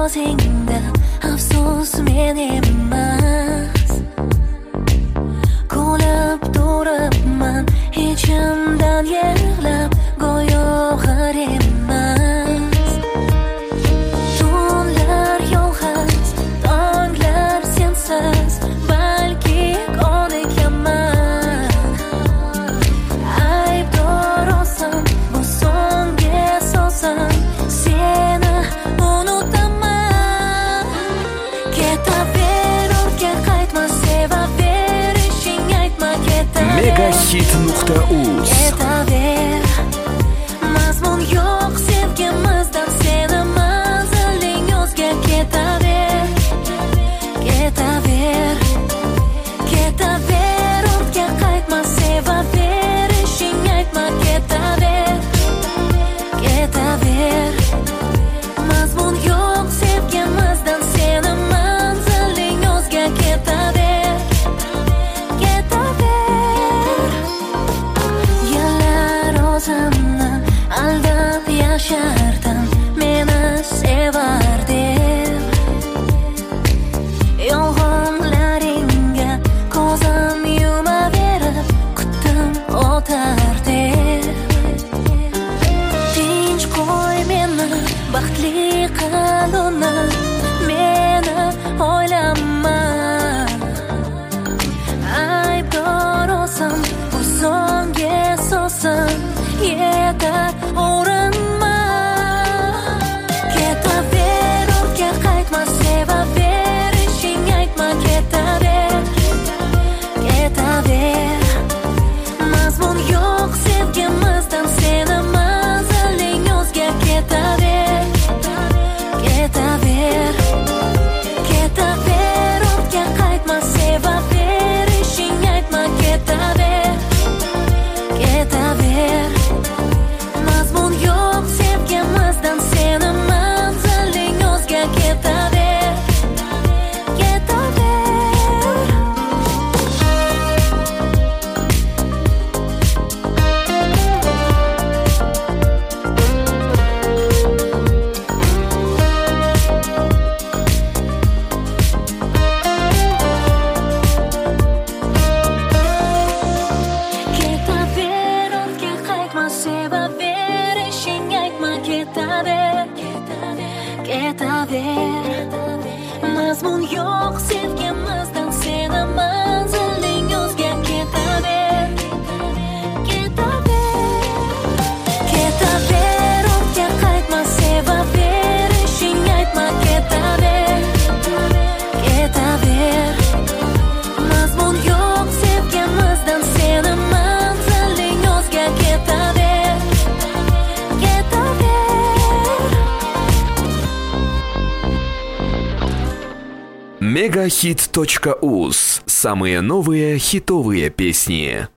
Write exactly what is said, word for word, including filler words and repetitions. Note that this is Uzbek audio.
ko'zingda afsus men emas. Kulib turibman ichimdan yig'lab go'yo g'ar emas. Tunlar yolg'iz, tonglar sensiz, balki ko'nikaman. Aybdor olsam bu so'nggi so'zim, seni unutaman. Ketaver, ortga qaytma, sevaverishing aytma. Ketaver Megahit nuqta uz Ketaver, mazmun yo'q sevgimizdan, seni manziling o'zga. Ketaver, ketaver, ketaver, ortga qaytma, sevaverishing aytma. Ketaver, ketaver, mazmun yo'q sevgimizdan, seni manziling o'zga. Ketaver, ketaver. Yillar o'zimni aldab yashardim, meni sevar deb. Yolg'onlaringga ko'zim yumaverib, kutdim o'tar deb. Tinch qo'y meni, baxtli qil uni, meni o'ylama. Aybdor olsam bu so'nggi so'zim, yetar urinma. Ketaver, ortga qaytma, sevaverishing aytma. Ketaver, ketaver, mazmun yo'q sevgimizdan, seni manziling o'zga. Ketaver, ketaver, ketaver, ortga qaytma, sevaverishing aytma. Ketaver, ketaver, mazmun yo'q sevgimizdan, seni manziling o'zga. Ketaver, ketaver. Ketaver, ortga qaytma, sevaverishing aytma. Ketaver, ketaver, mazmun yo'q sevgimizdan, seni manziling o'zga. Ketaver, ketaver, ketaver, ortga qaytma, sevaverishing aytma. Ketaver, ketaver, mazmun yo'q sevgimizdan, seni manziling o'zga. Ketaver, ketaver. Megahit точка уз. Самые новые хитовые песни.